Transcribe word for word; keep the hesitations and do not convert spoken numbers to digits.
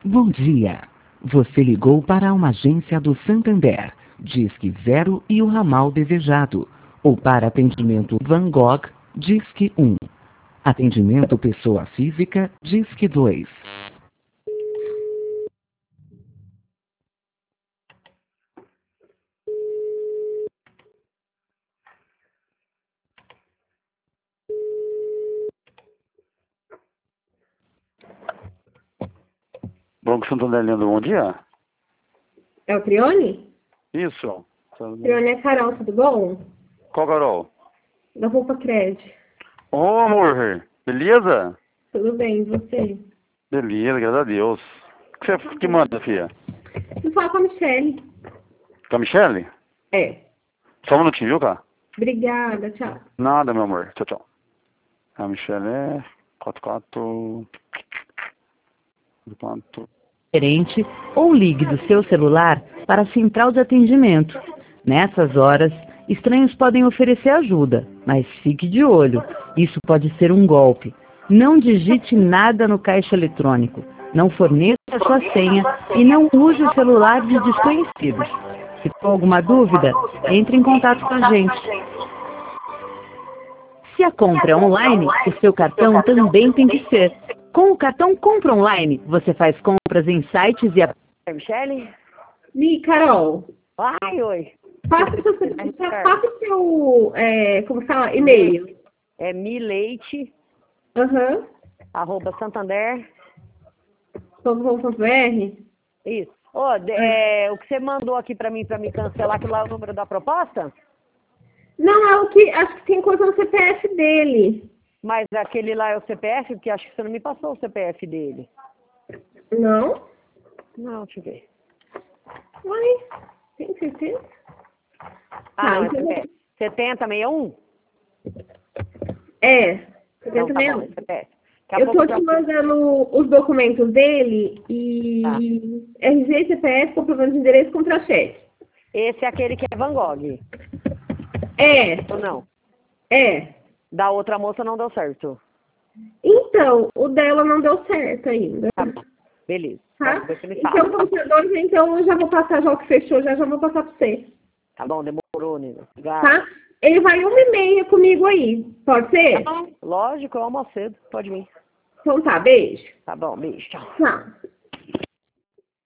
Bom dia. Você ligou para uma agência do Santander, Disque Zero e o ramal desejado. Ou para atendimento Van Gogh, Disque um. Atendimento pessoa física, Disque dois. Banco Santander, Leandro, bom dia. É o Trione? Isso. Trione é Carol, tudo bom? Qual, Carol? Da Roupa Cred. Ô, amor, beleza? Tudo bem, e você? Beleza, graças a Deus. O que você que manda, filha? Vou falar com a Michelle. Com a Michele? É. Só um minutinho, viu, cara? Obrigada, tchau. Nada, meu amor. Tchau, tchau. A Michele é quatro quatro... quatro... Diferente ou ligue do seu celular para a central de atendimento. Nessas horas, estranhos podem oferecer ajuda, mas fique de olho. Isso pode ser um golpe. Não digite nada no caixa eletrônico. Não forneça a sua senha e não use o celular de desconhecidos. Se for alguma dúvida, entre em contato com a gente. Se a compra é online, o seu cartão também tem que ser. Com o cartão Compra Online, você faz compras em sites e... É Michele? Mi, Carol. Ai, oi. Faça o seu, faça o seu é, como fala, e-mail. É mileite, Aham. arroba Santander. .com.br. Isso. Ô, de- é, o que você mandou aqui pra mim, pra me cancelar, aquilo lá é o número da proposta? Não, é o que. Acho que tem coisa no C P F dele. Mas aquele lá é o C P F? Porque acho que você não me passou o C P F dele. Não? Não, deixa eu ver. Uai, tem certeza? Ah, não, é então- C P F. setenta sessenta e um? É, Então, setenta tá e bom, um. C P F. Daqui a Eu tô pouco te já- mandando os documentos dele e Tá. R G, C P F, comprovante de endereço, contra-cheque. Esse é aquele que é Van Gogh, É, ou não? é. Da outra moça não deu certo. Então, o dela não deu certo ainda. Tá bom, beleza. Tá? Depois você me Então, fala. computadores, então, eu já vou passar, já o que fechou, já, já vou passar pra você. Tá bom, demorou, Nina. Obrigado. Tá? Ele vai uma e meia comigo aí. Pode ser? Tá bom, lógico, eu almoço cedo. Pode vir. Então tá, beijo. Tá bom, beijo, tchau. Tchau.